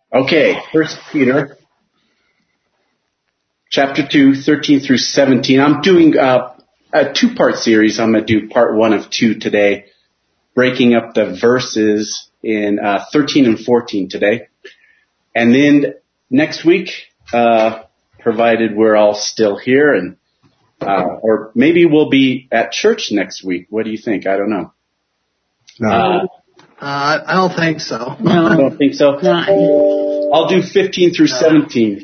Okay, 1 Peter, chapter 2, 13 through 17. I'm doing a two-part series. I'm going to do part 1 of 2 today, breaking up the verses in 13 and 14 today. And then next week, provided we're all still here, and or maybe we'll be at church next week. What do you think? I don't know. No. I don't think so. I don't think so. I'll do 15 through 17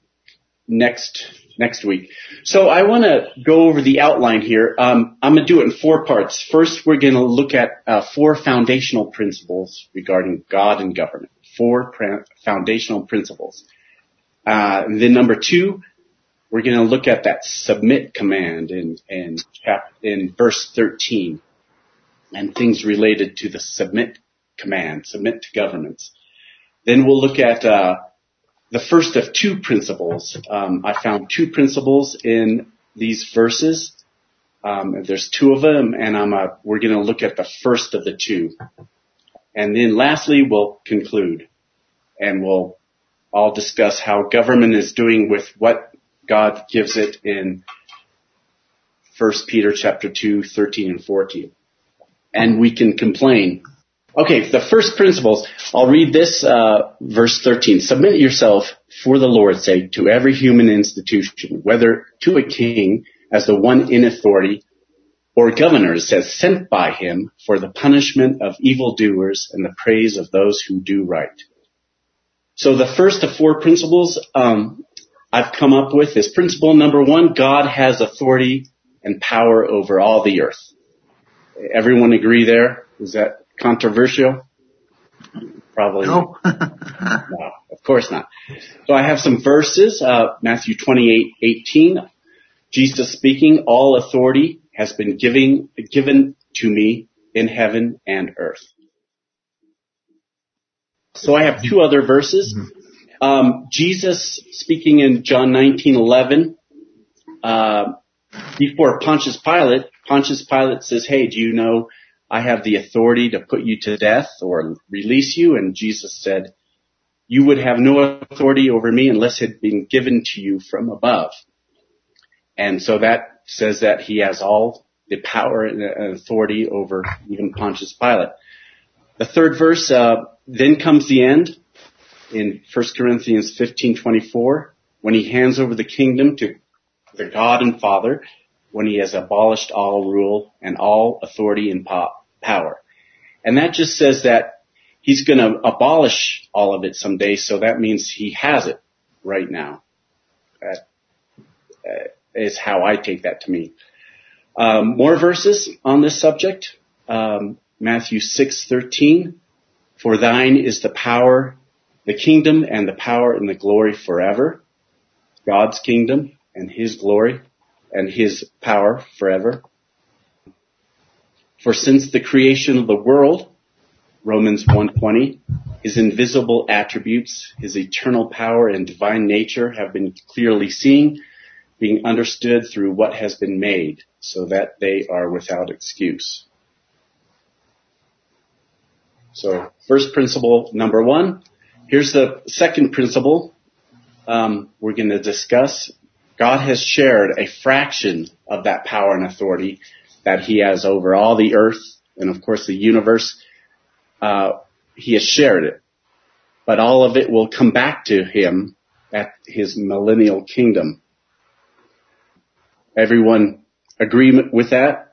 next week. So I want to go over the outline here. I'm going to do it in 4 parts. First, we're going to look at 4 foundational principles regarding God and government. 4 foundational principles. And then number 2, we're going to look at that submit command in verse 13 and things related to the submit command, submit to governments. Then we'll look at the first of 2 principles. I found 2 principles in these verses. There's 2 of them, and we're going to look at the first of the 2. And then lastly, we'll conclude, and we'll all discuss how government is doing with what God gives it in 1 Peter chapter 2, 13 and 14. And we can complain. Okay, the first principles, I'll read this, verse 13. Submit yourself for the Lord's sake to every human institution, whether to a king as the one in authority, or governors as sent by him for the punishment of evildoers and the praise of those who do right. So the first of 4 principles I've come up with is principle number 1, God has authority and power over all the earth. Everyone agree there? Is that controversial? Probably no. No, of course not. So I have some verses, Matthew 28:18. Jesus speaking, all authority has been given to me in heaven and earth. So I have 2 other verses. Jesus speaking in John 19:11, before Pontius Pilate says, hey, do you know I have the authority to put you to death or release you? And Jesus said, you would have no authority over me unless it had been given to you from above. And so that says that he has all the power and authority over even Pontius Pilate. The third verse, then comes the end in 1 Corinthians 15:24, when he hands over the kingdom to the God and Father, when he has abolished all rule and all authority and power. And that just says that he's going to abolish all of it someday, so that means he has it right now. That is how I take that to mean. More verses on this subject. Matthew 6:13, for thine is the power, the kingdom and the power and the glory forever. God's kingdom and his glory and his power forever. For since the creation of the world, Romans 1:20, his invisible attributes, his eternal power and divine nature have been clearly seen, being understood through what has been made, so that they are without excuse. So, first principle, number 1. Here's the second principle we're going to discuss. God has shared a fraction of that power and authority that he has over all the earth and, of course, the universe. He has shared it. But all of it will come back to him at his millennial kingdom. Everyone agree with that?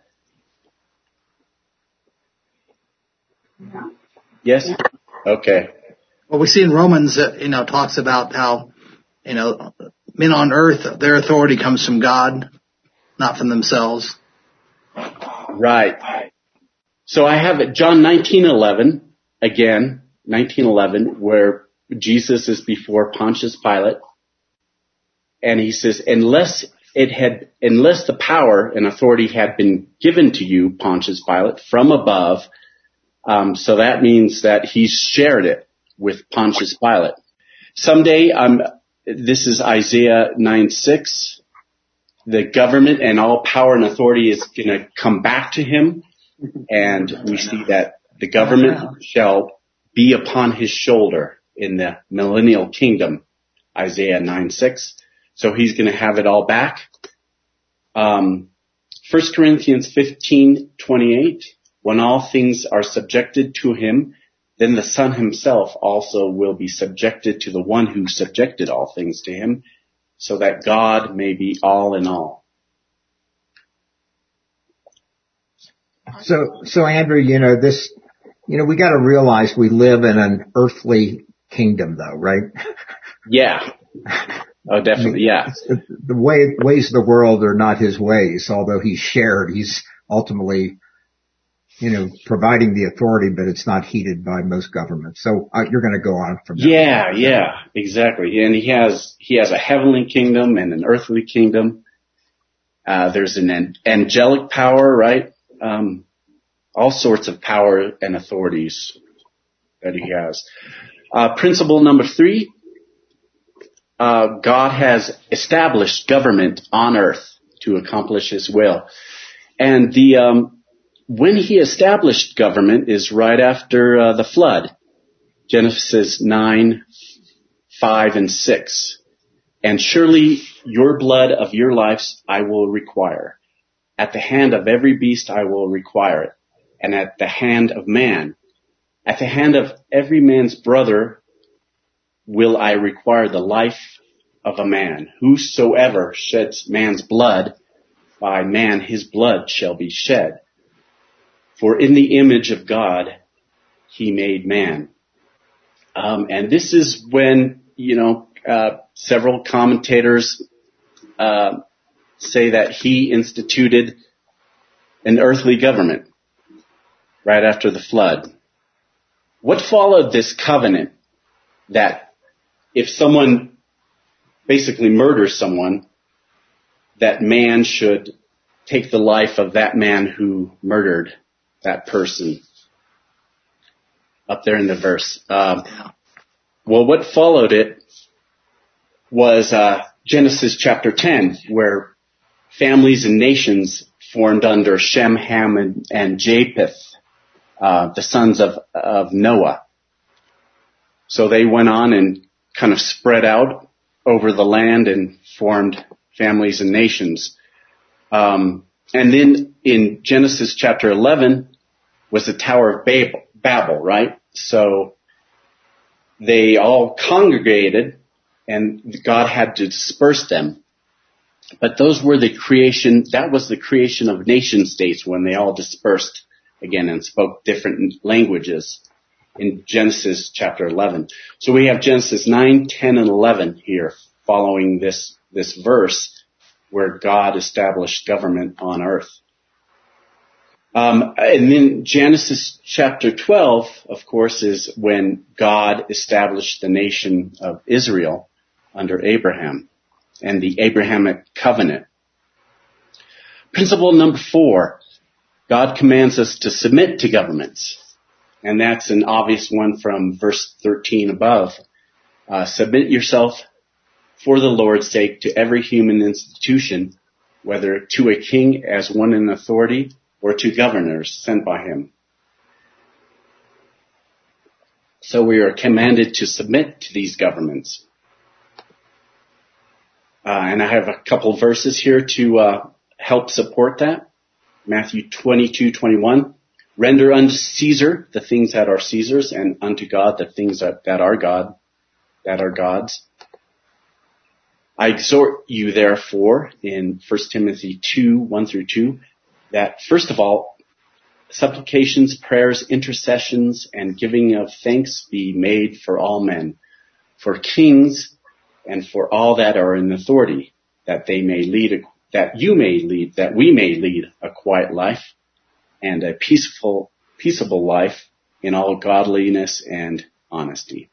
Yeah. Yes? Okay. Well, we see in Romans that, talks about how, men on earth, their authority comes from God, not from themselves. Right. So I have it, John 19:11, again, 19:11, where Jesus is before Pontius Pilate, and he says, unless the power and authority had been given to you, Pontius Pilate, from above, so that means that he's shared it with Pontius Pilate. Someday, this is Isaiah 9:6. The government and all power and authority is going to come back to him. And we see that the government shall be upon his shoulder in the millennial kingdom, Isaiah 9:6. So he's going to have it all back. 1 Corinthians 15:28, when all things are subjected to him, then the Son himself also will be subjected to the one who subjected all things to him, so that God may be all in all. So Andrew, we got to realize we live in an earthly kingdom, though, right? Yeah. Oh, definitely. Yeah. The ways of the world are not his ways, although he's shared. He's ultimately, providing the authority, but it's not heeded by most governments. So you're going to go on from there. Yeah, exactly. And he has a heavenly kingdom and an earthly kingdom. There's an angelic power, right? All sorts of power and authorities that he has. Principle number 3, God has established government on earth to accomplish his will. And when he established government is right after the flood, Genesis 9:5 and 6. And surely your blood of your lives I will require. At the hand of every beast I will require it. And at the hand of man, at the hand of every man's brother will I require the life of a man. Whosoever sheds man's blood, by man his blood shall be shed. For in the image of God he made man. And this is when, several commentators say that he instituted an earthly government right after the flood. What followed this covenant that if someone basically murders someone, that man should take the life of that man who murdered that person? Up there in the verse. Well, what followed it was Genesis chapter 10, where families and nations formed under Shem, Ham, and Japheth, the sons of Noah. So they went on and kind of spread out over the land and formed families and nations. And then in Genesis chapter 11 was the Tower of Babel, right? So they all congregated and God had to disperse them. But that was the creation of nation states when they all dispersed again and spoke different languages in Genesis chapter 11. So we have Genesis 9, 10, and 11 here following this verse where God established government on earth. And then Genesis chapter 12, of course, is when God established the nation of Israel under Abraham and the Abrahamic covenant. Principle number 4, God commands us to submit to governments. And that's an obvious one from verse 13 above. Submit yourself for the Lord's sake to every human institution, whether to a king as one in authority or to governors sent by him. So we are commanded to submit to these governments. And I have a couple verses here to help support that. Matthew 22:21. Render unto Caesar the things that are Caesar's, and unto God the things that are God's. I exhort you, therefore, in 1 Timothy 2:1-2, that first of all, supplications, prayers, intercessions, and giving of thanks be made for all men, for kings, and for all that are in authority, that we may lead a quiet life and a peaceable life in all godliness and honesty.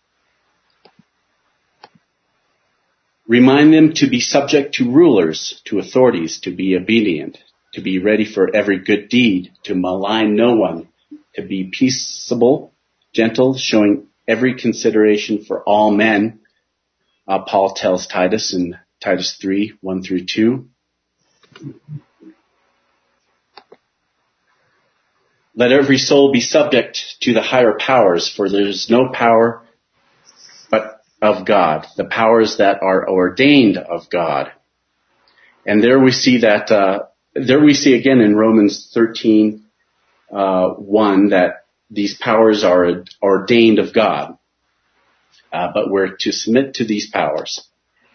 Remind them to be subject to rulers, to authorities, to be obedient, to be ready for every good deed, to malign no one, to be peaceable, gentle, showing every consideration for all men. Paul tells Titus in Titus 3:1-2. Let every soul be subject to the higher powers, for there is no power of God, the powers that are ordained of God. And there we see again in Romans 13, 1, that these powers are ordained of God. But we're to submit to these powers.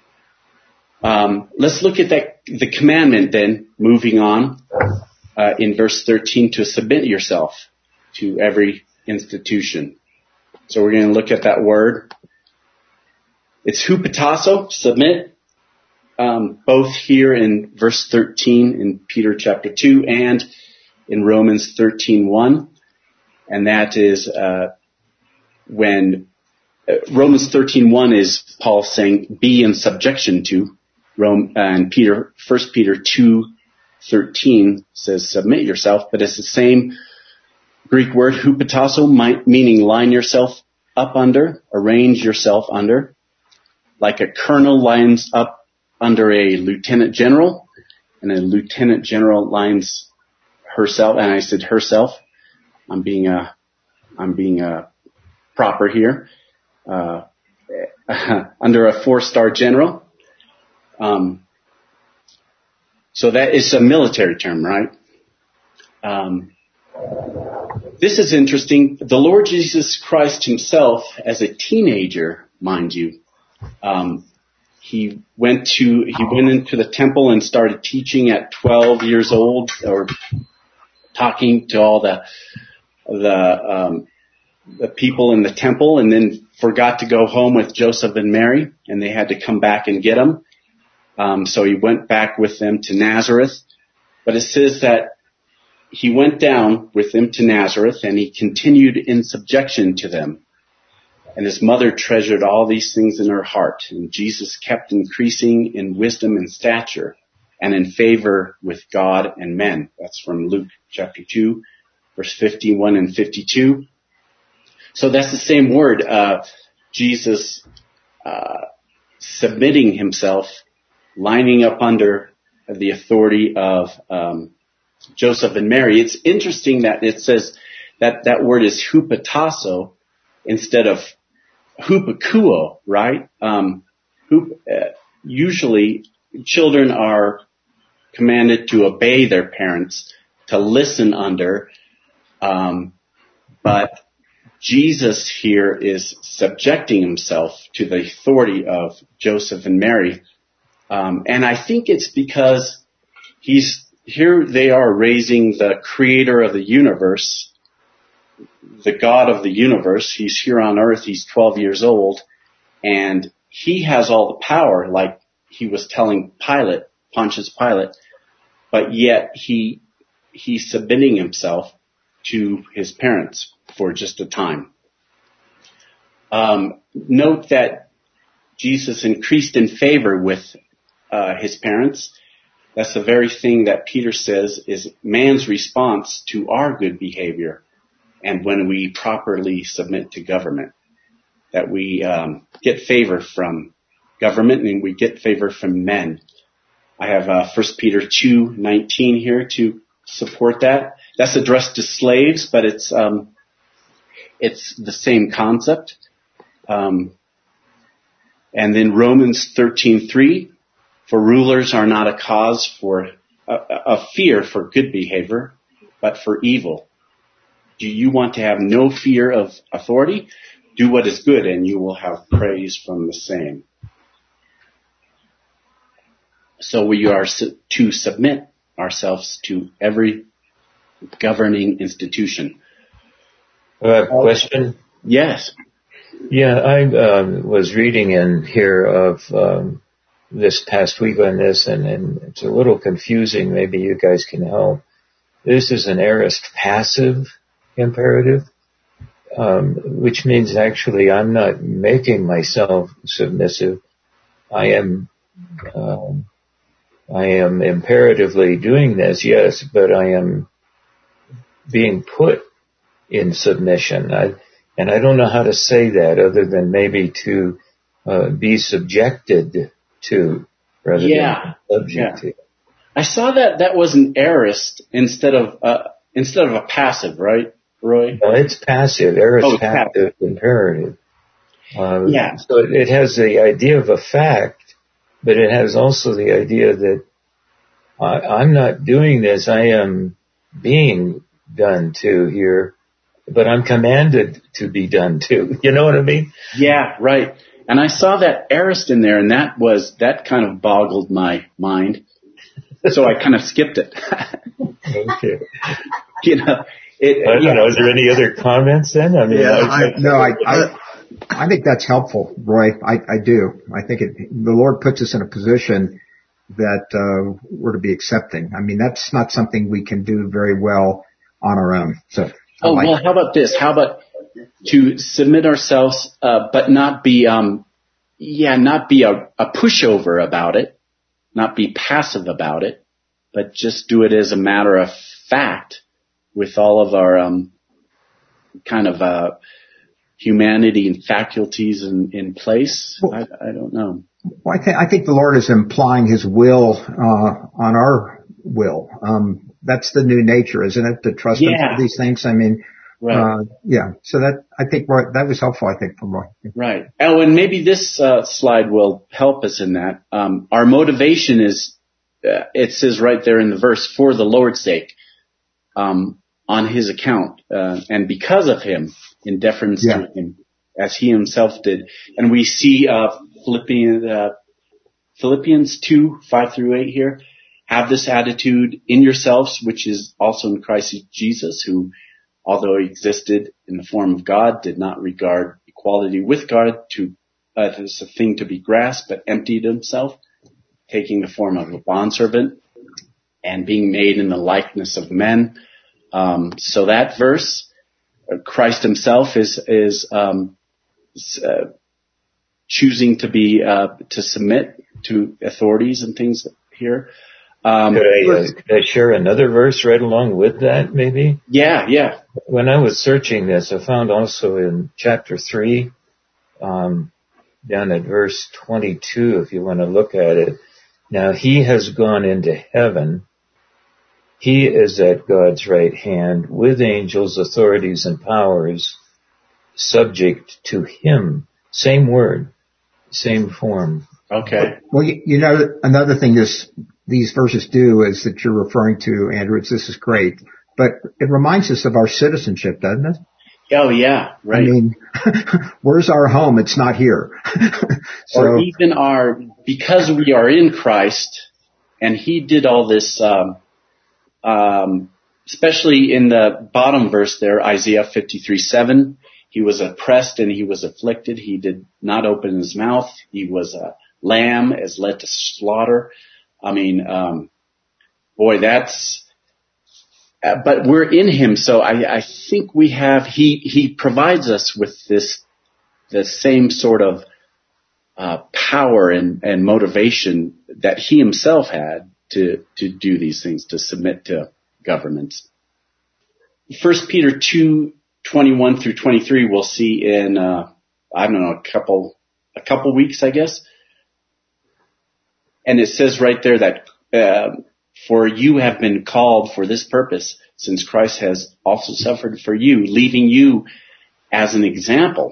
Let's look at the commandment then, moving on, in verse 13, to submit yourself to every institution. So we're going to look at that word. It's hupotasso, submit, both here in verse 13 in Peter chapter 2 and in Romans 13:1. And that is when Romans 13:1 is Paul saying, be in subjection to. And 1 Peter 2:13 says, submit yourself. But it's the same Greek word, hupotasso, meaning line yourself up under, arrange yourself under. Like a colonel lines up under a lieutenant general, and a lieutenant general lines herself, and I said herself. I'm being proper here. Under a 4-star general. So that is a military term, right? This is interesting. The Lord Jesus Christ himself, as a teenager, mind you, he went into the temple and started teaching at 12 years old, or talking to all the people in the temple, and then forgot to go home with Joseph and Mary, and they had to come back and get him. So he went back with them to Nazareth. But it says that he went down with them to Nazareth, and he continued in subjection to them. And his mother treasured all these things in her heart. And Jesus kept increasing in wisdom and stature and in favor with God and men. That's from Luke chapter 2, verse 51 and 52. So that's the same word, Jesus submitting himself, lining up under the authority of Joseph and Mary. It's interesting that it says that word is hupotasso instead of hupakuo, right? Usually children are commanded to obey their parents, to listen under, but Jesus here is subjecting himself to the authority of Joseph and Mary. And I think it's because they are raising the creator of the universe, the God of the universe. He's here on earth. He's 12 years old, and he has all the power, like he was telling Pontius Pilate, but yet he's submitting himself to his parents for just a time. Note that Jesus increased in favor with his parents. That's the very thing that Peter says is man's response to our good behavior. And when we properly submit to government, that we get favor from government and we get favor from men. I have 1 Peter 2:19 here to support that. That's addressed to slaves, but it's the same concept. And then Romans 13:3, for rulers are not a cause for a fear for good behavior, but for evil. Do you want to have no fear of authority? Do what is good, and you will have praise from the same. So we are to submit ourselves to every governing institution. I have a question. Yes. Yeah, I was reading in here of this past week on this, and it's a little confusing. Maybe you guys can help. This is an aorist passive imperative, which means actually I'm not making myself submissive. I am imperatively doing this, yes, but I am being put in submission. And I don't know how to say that other than maybe to be subjected to rather than subject to. I saw that was an aorist instead of a passive, right, Roy? No, it's passive. Aorist passive imperative. So it has the idea of a fact, but it has also the idea that I'm not doing this. I am being done to here, but I'm commanded to be done to. You know what I mean? Yeah, right. And I saw that aorist in there, and that kind of boggled my mind. So I kind of skipped it. Okay. I don't know. Is there any other comments then? I mean, I think that's helpful, Roy. I do. I think the Lord puts us in a position that we're to be accepting. I mean, that's not something we can do very well on our own. So. Well, how about this? How about to submit ourselves, but not be a pushover about it, not be passive about it, but just do it as a matter of fact with all of our kind of humanity and faculties in place. Well, I don't know. Well, I think the Lord is implying His will on our will. That's the new nature, isn't it? To trust Him for these things. I mean, right. So I think that was helpful. I think from Roy. Right. Oh, and maybe this slide will help us in that. Our motivation is, it says right there in the verse, for the Lord's sake, on His account, and because of Him, in deference to Him, as He Himself did. And we see Philippians 2:5-8 here. Have this attitude in yourselves, which is also in Christ Jesus, who, although He existed in the form of God, did not regard equality with God as a thing to be grasped, but emptied Himself, taking the form of a bondservant and being made in the likeness of men. So that verse, Christ Himself is choosing to submit to authorities and things here. Could I share another verse right along with that, maybe? Yeah. When I was searching this, I found also in chapter 3, down at verse 22, if you want to look at it. Now, He has gone into heaven. He is at God's right hand with angels, authorities, and powers subject to Him. Same word, same form. Okay. Well, another thing these verses do is that you're referring to, Andrew. This is great, but it reminds us of our citizenship, doesn't it? Oh yeah, right. I mean, where's our home? It's not here. Or even because we are in Christ, and He did all this, especially in the bottom verse there, Isaiah 53:7. He was oppressed and He was afflicted. He did not open His mouth. He was a lamb as led to slaughter. I mean, but we're in Him, so I think we have, He provides us with the same sort of, power and motivation that He Himself had to do these things, to submit to governments. 1 Peter 2:21-23 we'll see in, a couple weeks, I guess. And it says right there that, for you have been called for this purpose, since Christ has also suffered for you, leaving you as an example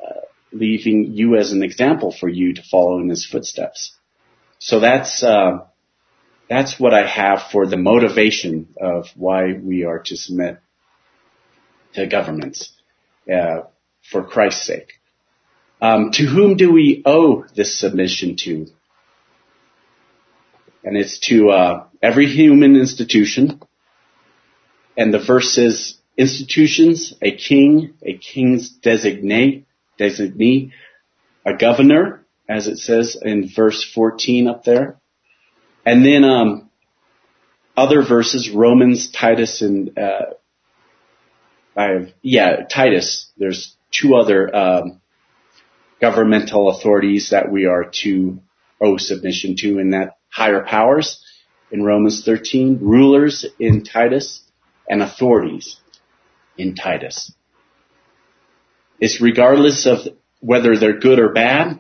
for you to follow in His footsteps. So that's what I have for the motivation of why we are to submit to governments, for Christ's sake. To whom do we owe this submission to? And it's to every human institution. And the verse says, institutions, a king's designee, a governor, as it says in verse 14 up there. And then other verses, Romans, Titus, and Titus. There's two other governmental authorities that we are to owe submission to, in that higher powers in Romans 13, rulers in Titus, and authorities in Titus. It's regardless of whether they're good or bad,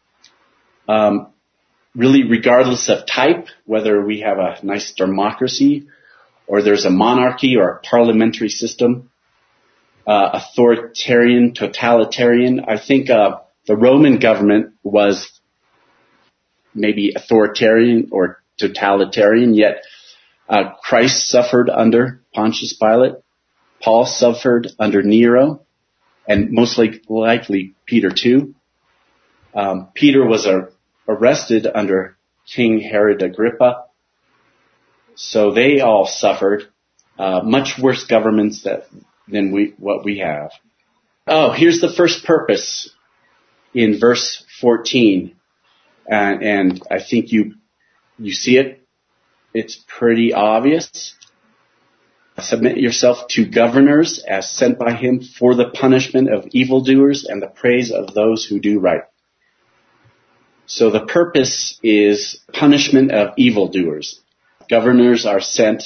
really regardless of type, whether we have a nice democracy or there's a monarchy or a parliamentary system, authoritarian, totalitarian. I think The Roman government was maybe authoritarian or totalitarian, yet Christ suffered under Pontius Pilate. Paul suffered under Nero, and most likely Peter too. Peter was arrested under King Herod Agrippa. So they all suffered much worse governments than what we have. Oh, here's the first purpose in verse 14. And I think you see it. It's pretty obvious. Submit yourself to governors as sent by him for the punishment of evildoers and the praise of those who do right. So the purpose is punishment of evildoers. Governors are sent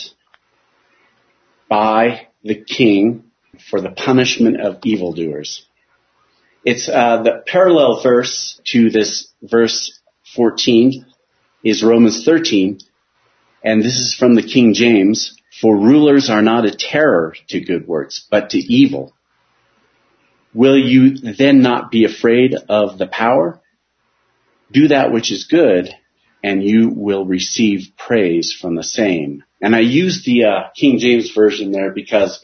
by the king for the punishment of evildoers. It's the parallel verse to this verse 14 is Romans 13, and this is from the King James. For rulers are not a terror to good works, but to evil. Will you then not be afraid of the power? Do that which is good, and you will receive praise from the same. And I use the King James Version there because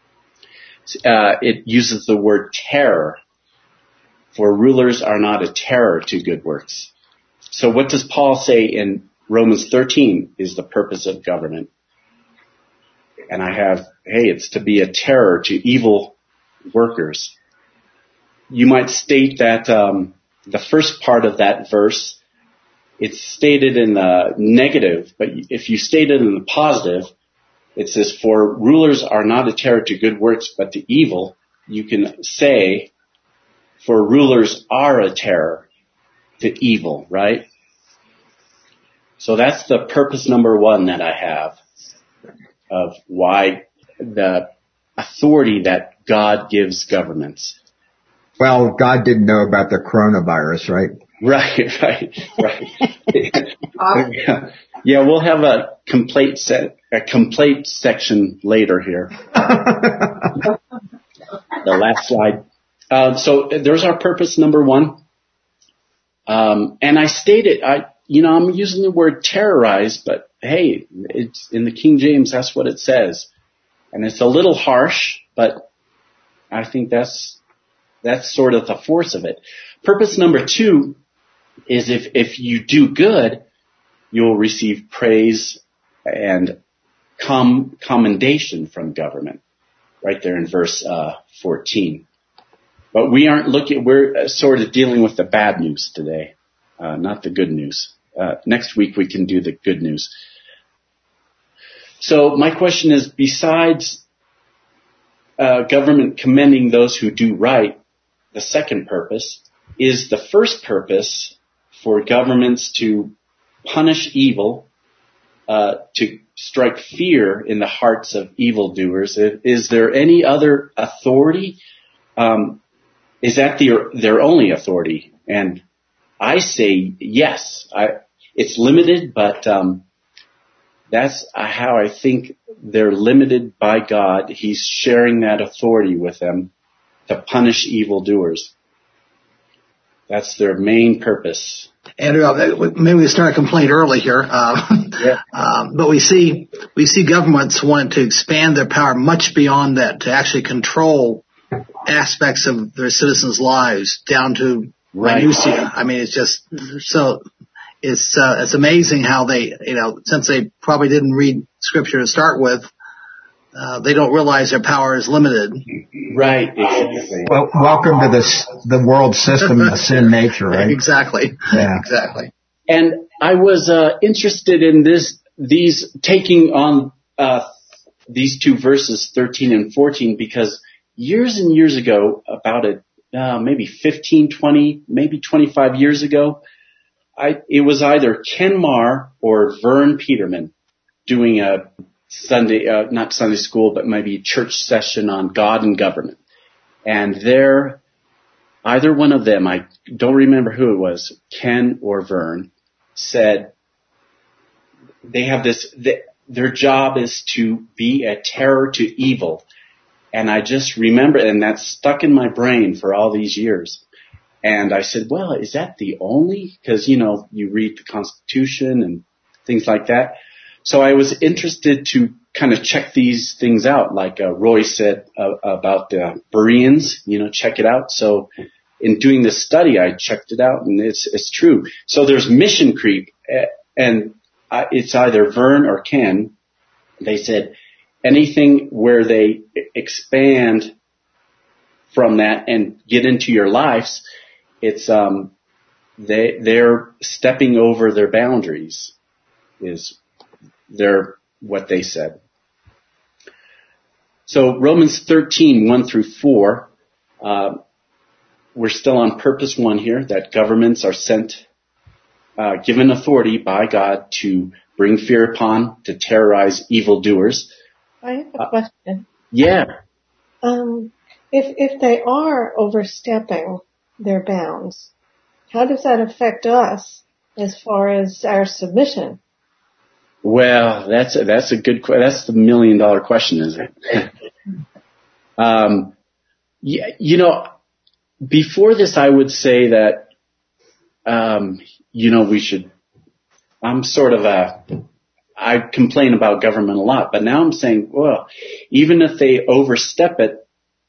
it uses the word terror. For rulers are not a terror to good works. So what does Paul say in Romans 13 is the purpose of government? And I have, it's to be a terror to evil workers. You might state that the first part of that verse, it's stated in the negative, but if you state it in the positive, it says, for rulers are not a terror to good works, but to evil. You can say, for rulers are a terror to evil, right? So that's the purpose number one that I have of why the authority that God gives governments. Well, God didn't know about the coronavirus, right? Right. Yeah, we'll have a complaint section later here. The last slide. So there's our purpose number one. And I stated, I'm using the word terrorize, but hey, it's in the King James, that's what it says. And it's a little harsh, but I think that's sort of the force of it. Purpose number two is if you do good, you'll receive praise and commendation from government. Right there in verse 14. But we're sort of dealing with the bad news today, not the good news. Next week we can do the good news. So my question is, besides government commending those who do right, the second purpose is the first purpose for governments to punish evil, to strike fear in the hearts of evildoers. Is there any other authority? Is that their only authority? And I say yes. It's limited, but that's how I think they're limited by God. He's sharing that authority with them to punish evildoers. That's their main purpose. Andrew, maybe we start a complaint early here. But we see governments want to expand their power much beyond that to actually control aspects of their citizens' lives down to minutia. I mean, it's just so it's amazing how they, since they probably didn't read scripture to start with, they don't realize their power is limited. Right. Exactly. Well, welcome to the world system of sin nature, right? Exactly. Yeah. Exactly. And I was interested in these taking on these two verses 13 and 14 because years and years ago, about maybe 15, 20, maybe 25 years ago, it was either Ken Marr or Vern Peterman doing a Sunday, not Sunday school, but maybe church session on God and government. And either one of them, I don't remember who it was, Ken or Vern, said they have their job is to be a terror to evil. And I just remember, and that's stuck in my brain for all these years. And I said, well, is that the only? Because, you read the Constitution and things like that. So I was interested to kind of check these things out, like Roy said about the Bereans, check it out. So in doing this study, I checked it out, and it's true. So there's mission creep, and it's either Vern or Ken. They said anything where they expand from that and get into your lives, it's they're stepping over their boundaries, is what they said. So Romans 13, 1 through 4, we're still on purpose 1 here, that governments are given authority by God to bring fear upon, to terrorize evildoers. I have a question. Yeah. If they are overstepping their bounds, how does that affect us as far as our submission? Well, that's a good question. That's the $1 million question, isn't it? Before this, I would say that, we should, I complain about government a lot, but now I'm saying, well, even if they overstep it,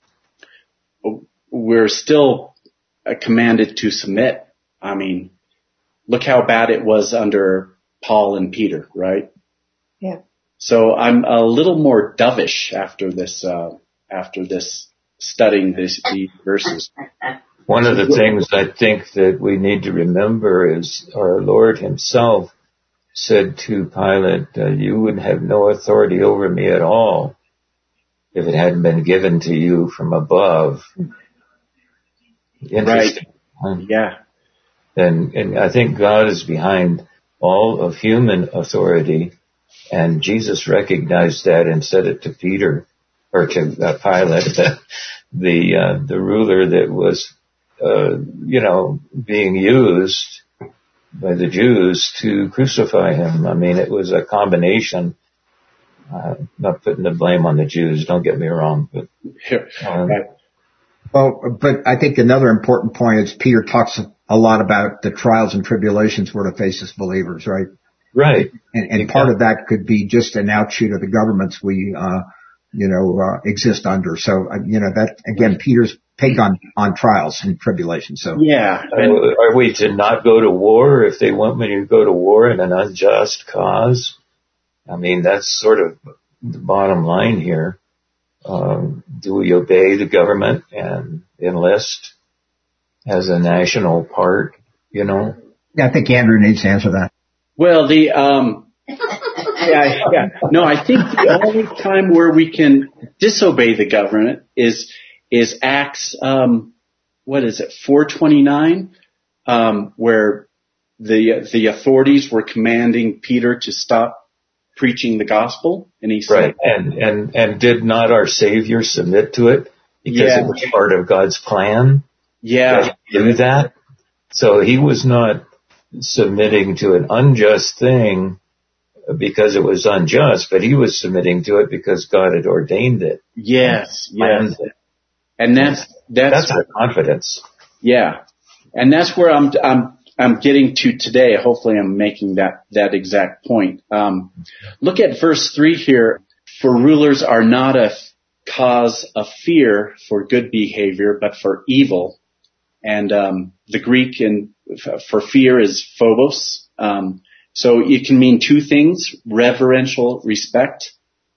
we're still commanded to submit. I mean, look how bad it was under Paul and Peter, right? Yeah. So I'm a little more dovish after this studying these verses. One of the things I think that we need to remember is our Lord himself said to Pilate, you would have no authority over me at all if it hadn't been given to you from above. Interesting. Right. Yeah. And I think God is behind all of human authority, and Jesus recognized that and said it to Peter, or to Pilate, the ruler that was, being used by the Jews to crucify him. I mean, it was a combination. Not putting the blame on the Jews, don't get me wrong, but. Well, but I think another important point is Peter talks a lot about the trials and tribulations we're to face as believers, right? Right. And part of that could be just an outshoot of the governments we, exist under. So, that, again, Peter's pegged on trials and tribulations. So. Yeah. Are we to not go to war if they want me to go to war in an unjust cause? I mean, that's sort of the bottom line here. Do we obey the government and enlist as a national part, Yeah, I think Andrew needs to answer that. Well, No, I think the only time where we can disobey the government is Acts, 429, where the authorities were commanding Peter to stop preaching the gospel, and he said, right. And did not our Savior submit to it because it was part of God's plan? Yeah, do that. So he was not submitting to an unjust thing because it was unjust, but he was submitting to it because God had ordained it. Yes. And that's our confidence. Yeah, and that's where I'm getting to today. Hopefully I'm making that exact point. Look at verse 3 here. For rulers are not a cause of fear for good behavior, but for evil. And the Greek for fear is phobos. So it can mean two things: reverential respect,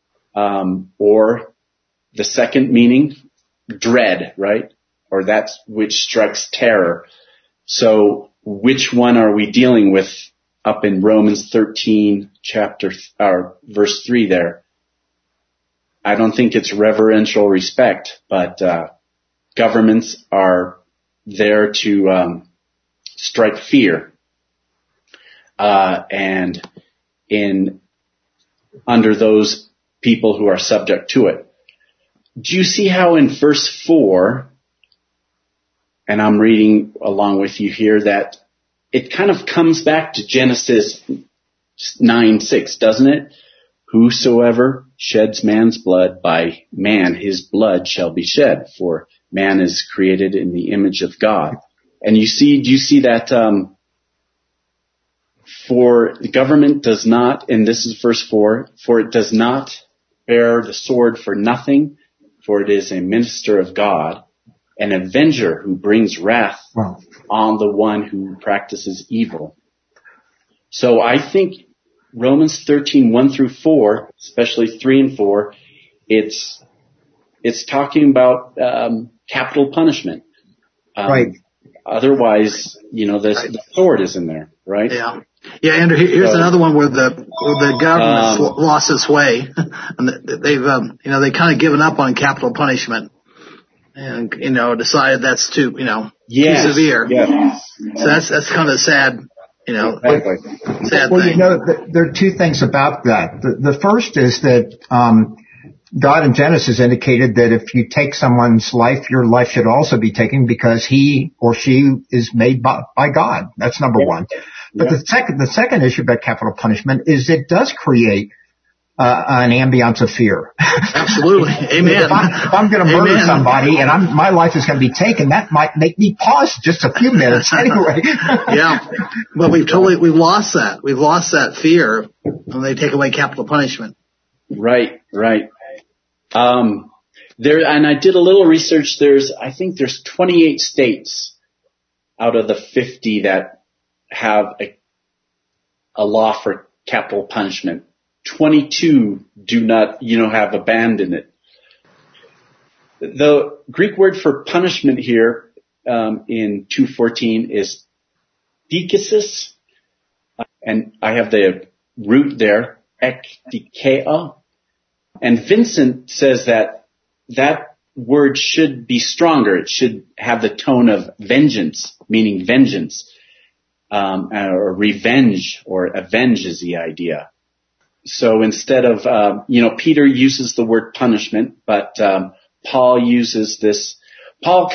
or the second meaning, dread, right? Or that which strikes terror. So which one are we dealing with up in Romans 13 verse 3 there? I don't think it's reverential respect, but governments are there to strike fear, and under those people who are subject to it. Do you see how in verse 4, and I'm reading along with you here, that it kind of comes back to Genesis 9:6, doesn't it? Whosoever sheds man's blood, by man his blood shall be shed, for man is created in the image of God. And do you see that, for the government does not, and this is verse 4, for it does not bear the sword for nothing, for it is a minister of God, an avenger who brings wrath on the one who practices evil. So I think Romans 13, 1 through 4, especially 3 and 4, it's talking about capital punishment. Right. Otherwise, the sword is in there, right? Yeah. Yeah, Andrew, here's another one where the government's lost its way. And they've, they kind of given up on capital punishment and, decided that's too severe. Yes. So that's kind of sad, Exactly. sad Well, thing. there are two things about that. The first is that, God in Genesis indicated that if you take someone's life, your life should also be taken because he or she is made by God. That's number one. But the second issue about capital punishment is it does create an ambiance of fear. Absolutely. Amen. If I'm going to murder somebody and my life is going to be taken, that might make me pause just a few minutes anyway. Yeah. But we've lost that. We've lost that fear when they take away capital punishment. Right. And I did a little research. I think there's 28 states out of the 50 that have a law for capital punishment. 22 do not, have abandoned it. The Greek word for punishment here, in 2:14 is dikesis, and I have the root there, ekdikeo. And Vincent says that word should be stronger. It should have the tone of vengeance, meaning vengeance, or revenge, or avenge is the idea. So instead of, Peter uses the word punishment, but Paul uses this. Paul's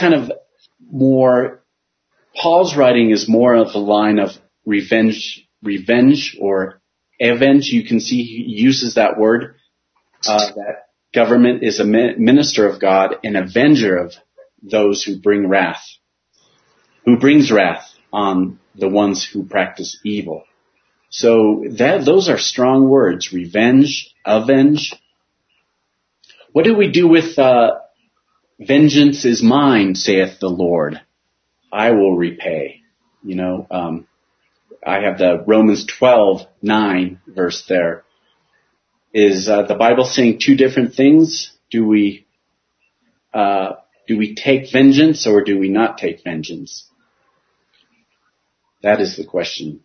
writing is more of the line of revenge or avenge. You can see he uses that word. That government is a minister of God, an avenger of those who brings wrath on the ones who practice evil. So those are strong words: revenge, avenge. What do we do with vengeance is mine, saith the Lord, I will repay? I have the Romans 12:9 verse there. Is the Bible saying two different things? Do we take vengeance or do we not take vengeance? That is the question.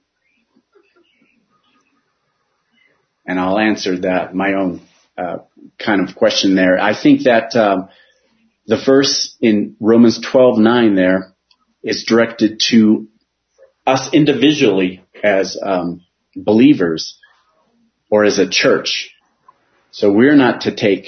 And I'll answer that, my own kind of question there. I think that the verse in Romans 12:9 there is directed to us individually as believers or as a church. So we're not to take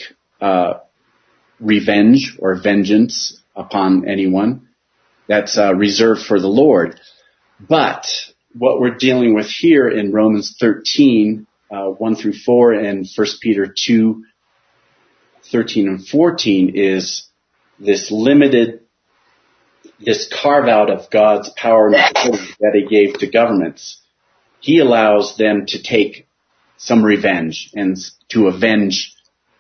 revenge or vengeance upon anyone. That's reserved for the Lord. But what we're dealing with here in Romans 13, 1 through 4, and 1 Peter 2, 13 and 14 is this carve out of God's power and authority that he gave to governments. He allows them to take some revenge and to avenge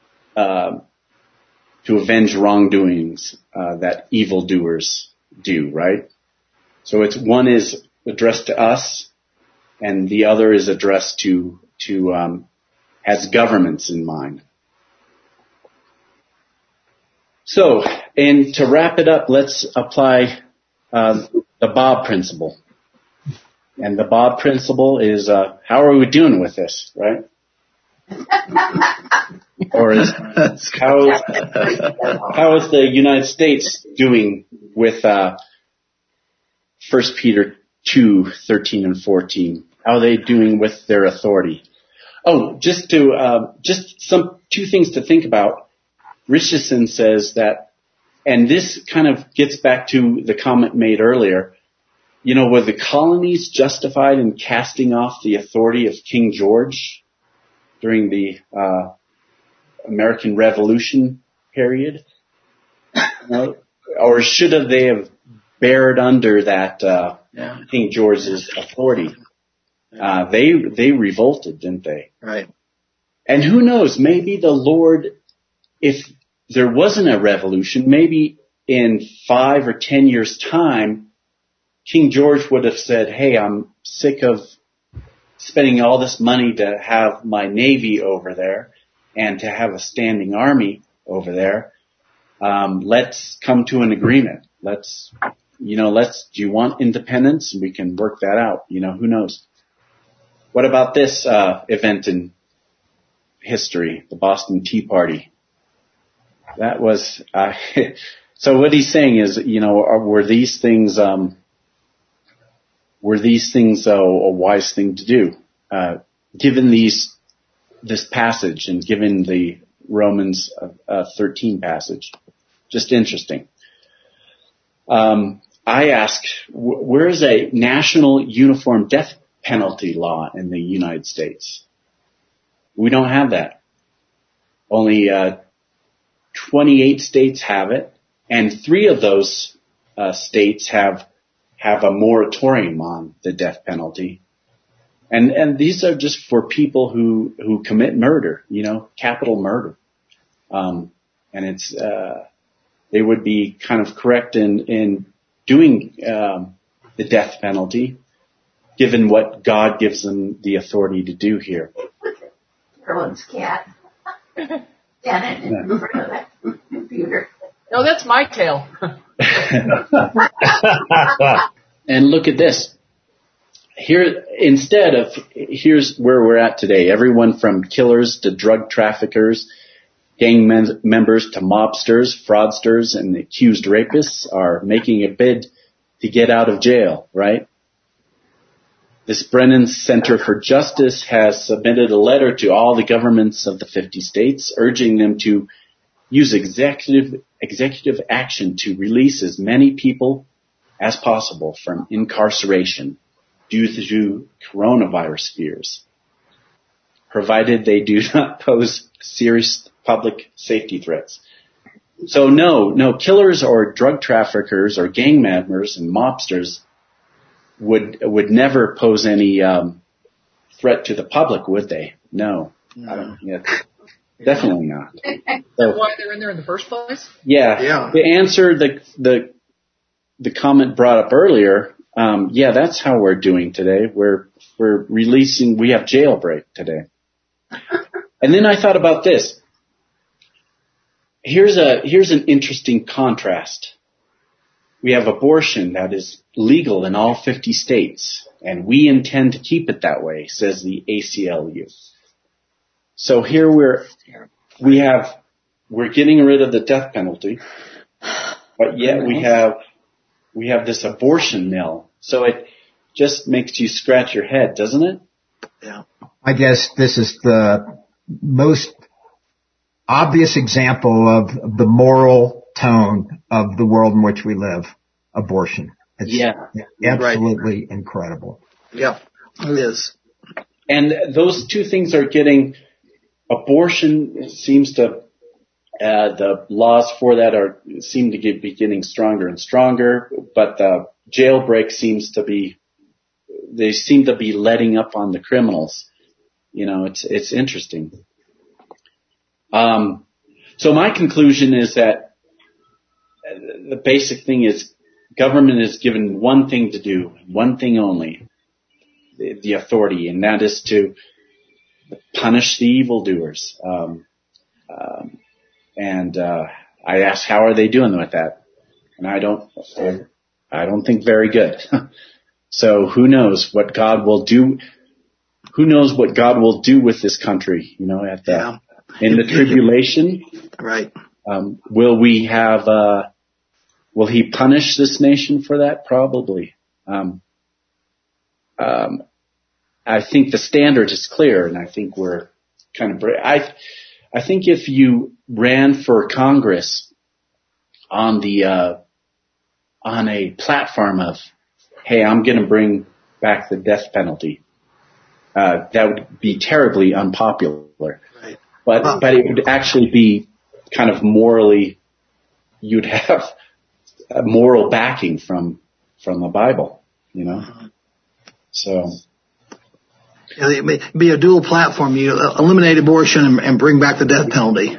wrongdoings that evildoers do, right? So one is addressed to us, and the other is addressed to has governments in mind. So, and to wrap it up, let's apply the Bob principle. And the Bob principle is, how are we doing with this, right? Or how is the United States doing with 1 Peter 2, 13 and 14? How are they doing with their authority? Oh, just two things to think about. Richardson says that, and this kind of gets back to the comment made earlier, were the colonies justified in casting off the authority of King George during the American Revolution period? Or should they have bared under that King George's authority. They revolted, didn't they? Right. And who knows, maybe the Lord, if there wasn't a revolution, maybe in 5 or 10 years' time, King George would have said, hey, I'm sick of spending all this money to have my navy over there and to have a standing army over there. Let's come to an agreement. Do you want independence? We can work that out. Who knows? What about this event in history, the Boston Tea Party? That was, so what he's saying is, were these things a wise thing to do? Given this passage and given the Romans 13 passage. Just interesting. I ask, where is a national uniform death penalty law in the United States? We don't have that. Only 28 states have it, and 3 of those states have a moratorium on the death penalty. And these are just for people who commit murder, capital murder. And it's they would be kind of correct in doing the death penalty, given what God gives them the authority to do here. Everyone's cat. Janet, in front of that computer. No, that's my tail. And look at this. Here's where we're at today. Everyone from killers to drug traffickers, gang members to mobsters, fraudsters, and accused rapists are making a bid to get out of jail, right? This Brennan Center for Justice has submitted a letter to all the governments of the 50 states urging them to use executive action to release as many people as possible from incarceration due to coronavirus fears, provided they do not pose serious public safety threats. So no killers or drug traffickers or gang members and mobsters would never pose any threat to the public, would they? No. Definitely not. So why they're in there in the first place? Yeah. To answer the comment brought up earlier, that's how we're doing today. We're releasing. We have jailbreak today. And then I thought about this. Here's an interesting contrast. We have abortion that is legal in all 50 states, and we intend to keep it that way, says the ACLU. So here we're getting rid of the death penalty, but yet we have this abortion mill. So it just makes you scratch your head, doesn't it? Yeah. I guess this is the most obvious example of the moral tone of the world in which we live, abortion. It's absolutely incredible. Yeah, it is. And those two things are getting, abortion seems to, the laws for that seem to be getting stronger and stronger, but the jailbreak they seem to be letting up on the criminals. It's interesting. So my conclusion is that the basic thing is government is given one thing to do, one thing only, the authority, and that is to punish the evildoers. And I asked, how are they doing with that? And I don't think very good. So who knows what God will do? Who knows what God will do with this country? In the tribulation, right? Will He punish this nation for that? Probably. I think the standard is clear, and I think we're kind of I think if you ran for Congress on a platform of, hey, I'm going to bring back the death penalty, that would be terribly unpopular. Right. But it would actually be kind of morally, you'd have moral backing from the Bible, you know. So it'd be a dual platform. You eliminate abortion and bring back the death penalty.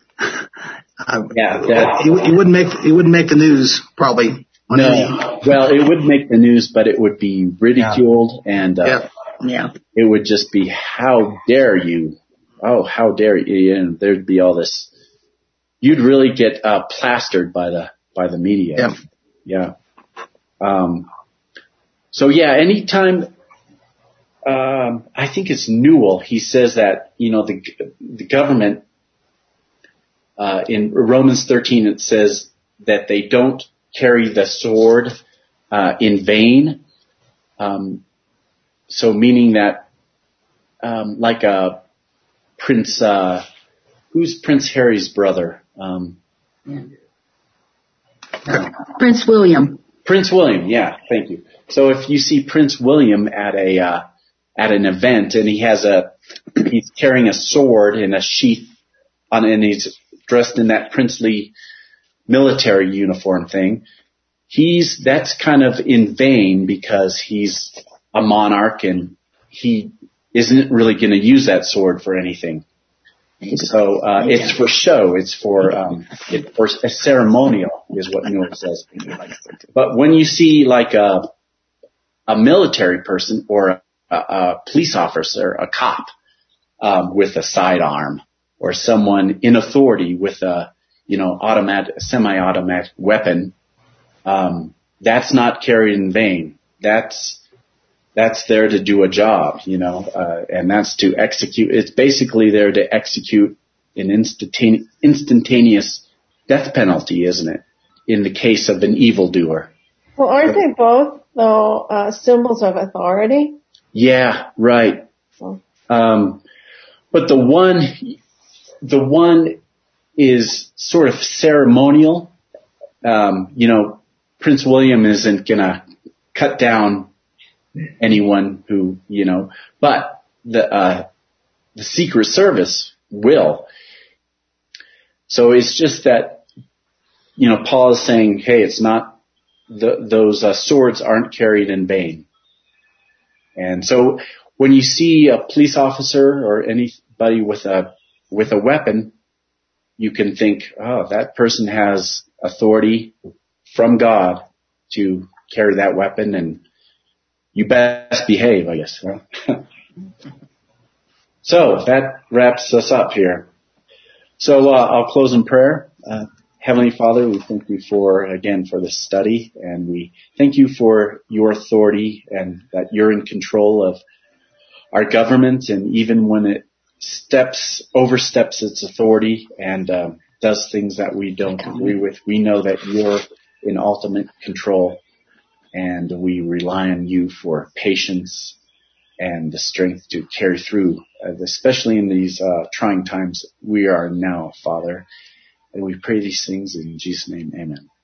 You wouldn't make the news probably. No, well, it would make the news, but it would be ridiculed, and it would just be, how dare you? Oh, how dare you? And there'd be all this. You'd really get plastered by the media. Yeah. So anytime. I think it's Newell. He says that, you know, the government, in Romans 13, it says that they don't carry the sword, in vain. So meaning that, like a Prince, who's Prince Harry's brother? Prince William. Prince William. Yeah. Thank you. So if you see Prince William at an event and he's carrying a sword in a sheath and he's dressed in that princely military uniform thing, that's kind of in vain because he's a monarch and he isn't really going to use that sword for anything. So, it's for show. It's for a ceremonial is what Newell says. But when you see like a military person or a police officer, a cop, with a sidearm, or someone in authority with a, semi-automatic weapon, that's not carried in vain. That's there to do a job, and that's to execute. It's basically there to execute an instantaneous death penalty, isn't it? In the case of an evildoer. Well, aren't they both, though, symbols of authority? Yeah, right. But the one is sort of ceremonial. Prince William isn't gonna cut down anyone who, but the Secret Service will. So it's just that, Paul is saying, hey, it's not, those swords aren't carried in vain. And so when you see a police officer or anybody with a weapon, you can think, oh, that person has authority from God to carry that weapon, and you best behave, I guess. So that wraps us up here. So I'll close in prayer. Heavenly Father, we thank you for this study, and we thank you for your authority and that you're in control of our government, and even when it oversteps its authority and does things that we don't agree with, we know that you're in ultimate control, and we rely on you for patience and the strength to carry through, especially in these trying times we are now, Father. And we pray these things in Jesus' name, amen.